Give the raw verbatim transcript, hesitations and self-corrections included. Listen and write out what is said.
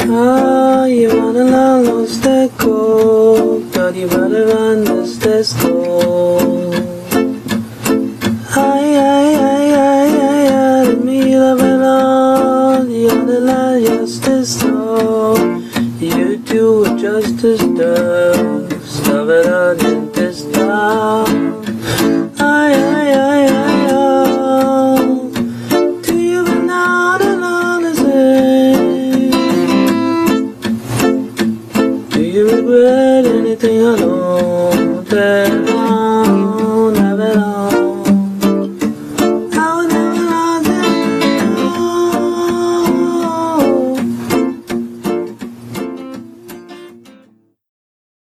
Ah, you wanna la los de go, but you rather run this this door.